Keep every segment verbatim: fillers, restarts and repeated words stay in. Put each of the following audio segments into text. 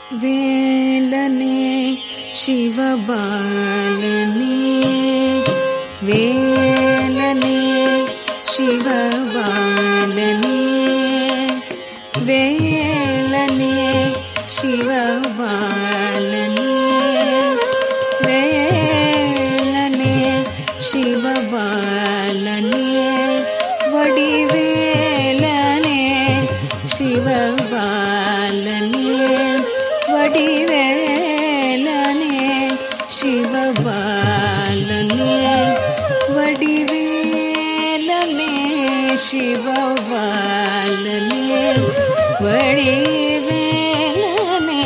வேலனே சிவபாலனே வேலனே சிவபாலனே வேலனே சிவபாலனே வேலனே சிவபாலனே வடிவேலனே சிவபாலனே வடிவேலனே சிவபாலனே வடிவேலனே சிவபாலனே வடிவேலனே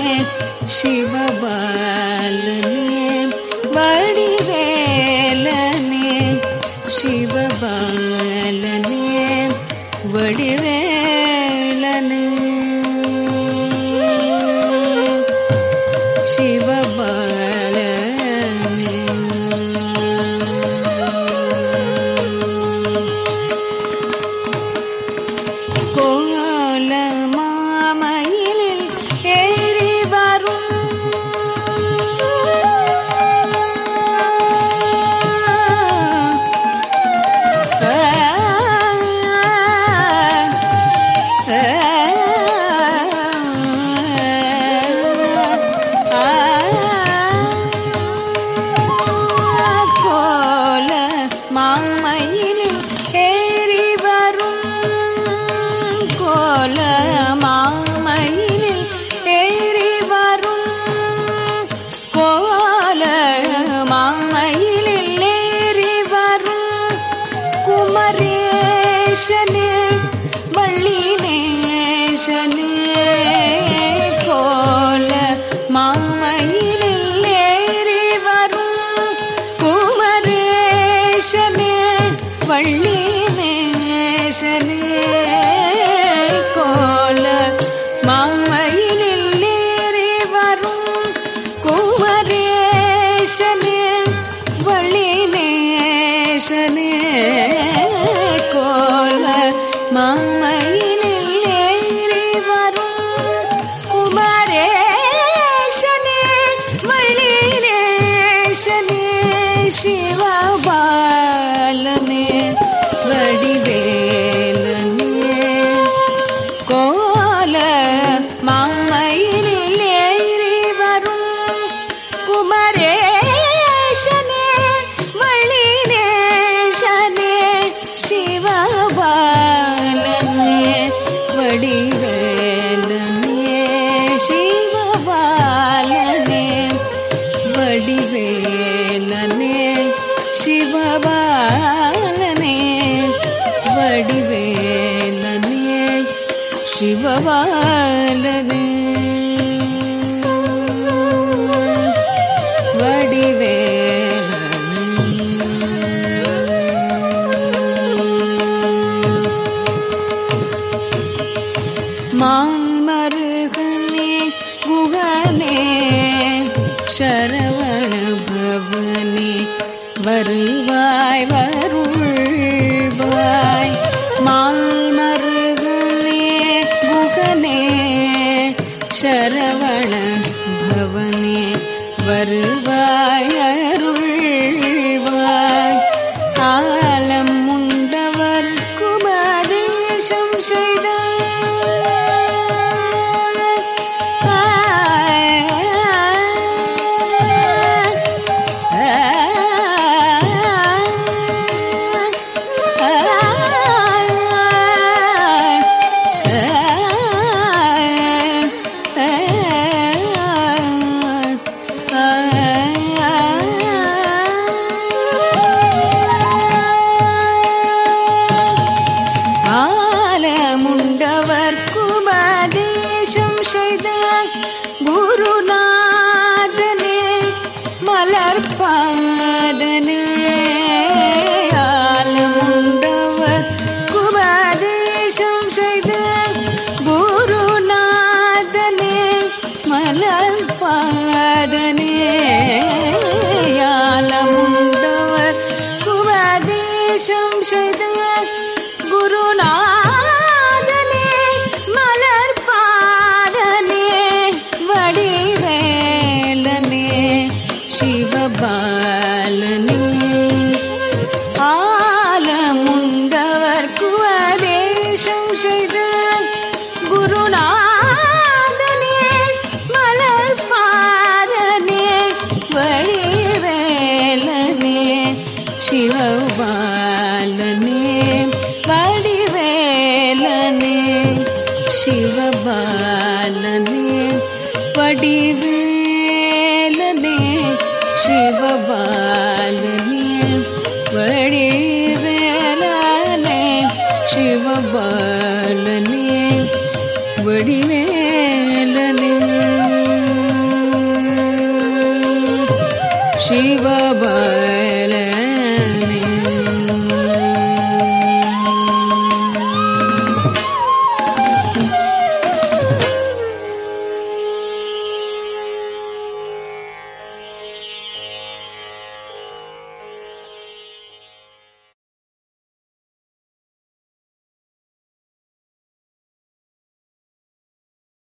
சிவபாலனே வடிவேலனே சிவபாலனே வடிவேலனே சிவபாலனே கோல மாமயிலில் ஏறி வரும் மாமயிலில் ஏறி வரும் கோல மாமயிலில் ஏறி வரும் கோல மாமயிலில் ஏறி வரும் குமரேசனே வள்ளினேசனே கோல மாமயிலில் ஏறி வரும் குமரேசனே வள்ளினேசனே கோல மாமயிலில் ஏறி வரும் குமரேசனே வள்ளினேசனே கோல மாமயிலில் ஏறி வரும் குமரேசனே வள்ளினேசனே சிவபாலனே வடிவேலனே கோல மாமயிலில் ஏறி வரும் குமரேசனே வள்ளினேசனே சிவபாலனே வடிவேலனே சிவபாலனே வடிவேலனே சிவபாலனே வடிவேலனே சிவபாலனே மான்மருகனே குகனே சரவண பவனே வருவாய் வருள்வாய் மால்மருகனே குகனே சரவண பவனே வருவாய் அருள்வாய் ஆலம் உண்டவர் குபதேசம் செய்தார் குருநாதனே மலர்பாதனே ஆலமுண்டவர் குபதேசம் செய்த குருநாதனே மலர்பாதனே ஆலமுண்டவர் குபதேசம் செய்த குருநாதனே மலர்பாதனே வடி வடிவே